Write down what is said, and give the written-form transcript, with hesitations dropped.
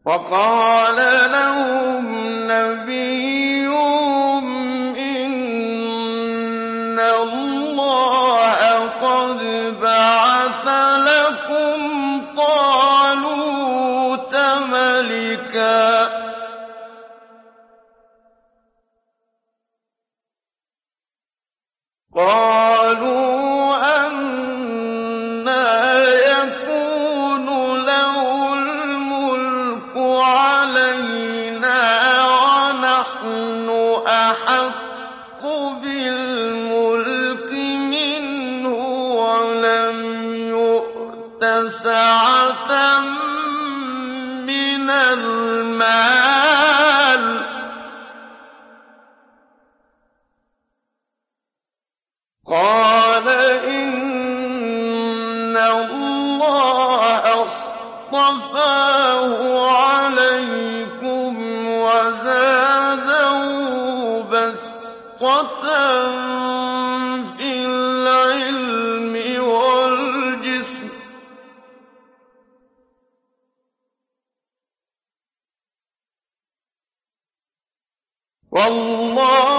وقال لهم نبيهم إن الله قد بعث لكم طالوت ملكا قالوا أنى يكون له الملك علينا ونحن أحق بالملك منه ولم يؤت سعة من المال قال إن الله اصطفاه عليكم وزاده بسطة في العلم والجسم والله